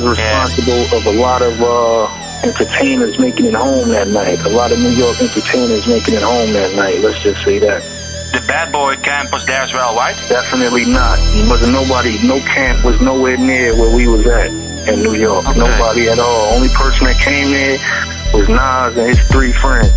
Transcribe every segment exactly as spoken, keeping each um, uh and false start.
responsible yeah. of a lot of uh, entertainers making it home that night. A lot of New York entertainers making it home that night. Let's just say that. The Bad Boy camp was there as well, right? Definitely not. There wasn't nobody, no camp was nowhere near where we was at in New York. Okay. Nobody at all. Only person that came there was Nas and his three friends.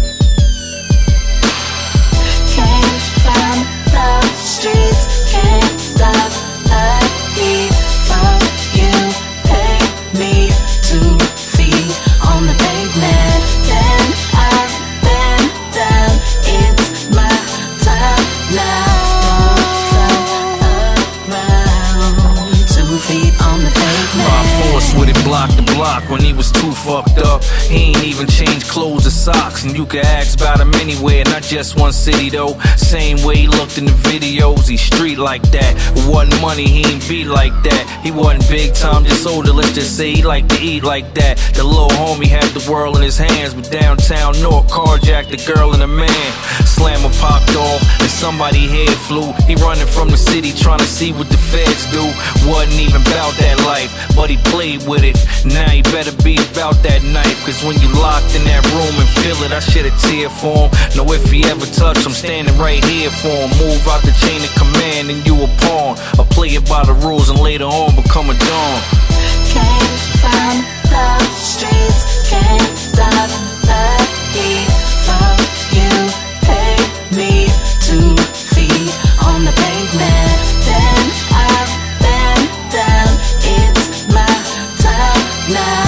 Came from the streets, can't stop the heat from you. Pay me two feet on the pavement. Then I've been down. It's my time now. From around two feet on the pavement. By force with it, block the block when he was too fucked up. He ain't even changed clothes or socks, and you can ask about him anywhere, not just one city though. Same way he looked in the videos, he street like that. It wasn't money, he ain't beat like that. He wasn't big time, just older, let's just say he liked to eat like that. The little homie had the world in his hands, but downtown North carjacked a girl and a man. Slammer popped off, and somebody head flew. He running from the city, trying to see what the feds do. Wasn't even about that life, but he played with it. Now he better be about that knife, cause when you locked in that room and feel it, I shed a tear for him. Know if he ever touched, I'm standing right here for him. Move out the chain of command and you a pawn. I play it by the rules and later on become a dawn. Came from the streets, can't stop the heat from you. Pay me two feet on the pavement. Then I've been down. It's my time now.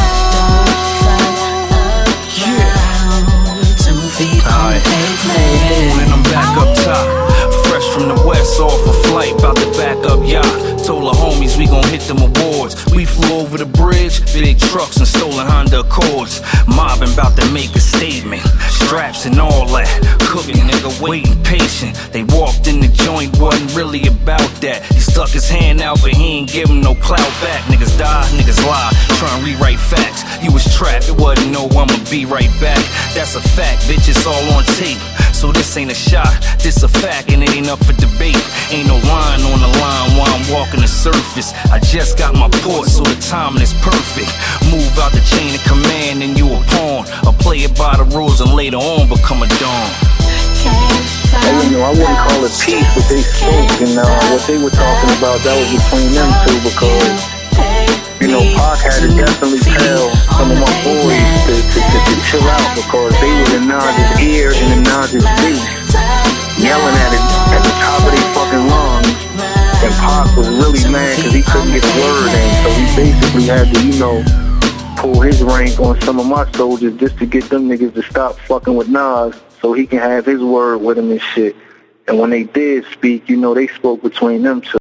Off a flight, bout to back up yacht. Told the homies we gon' hit them awards. We flew over the bridge, big trucks and stolen Honda Accords. Mobbing bout to make a statement, straps and all that. Cooking, nigga, waiting patient. They walked in the joint, wasn't really about that. He stuck his hand out, but he ain't give him no clout back. Niggas die, niggas lie, try and rewrite facts. You was trapped, it wasn't no I'ma be right back. That's a fact, bitch, it's all on tape. So this ain't a shot, this a fact, and it ain't up for debate. Ain't no line on the line while I'm walking the surface. I just got my port, so the timing is perfect. Move out the chain of command and you a pawn. I play it by the rules and later on become a dawn. Oh, you know, I wouldn't call it peace, but they spoke, and uh, what they were talking about, that was between them two, because, you know, Pac had to definitely tell some of my boys to, to, to, to chill out, because they were in Nas's ear and in Nas's face, yelling at it at the top of their fucking lungs, and Pac was really mad because he couldn't get a word in, so he basically had to, you know, pull his rank on some of my soldiers just to get them niggas to stop fucking with Nas, so he can have his word with him and shit. And when they did speak, you know, they spoke between them two.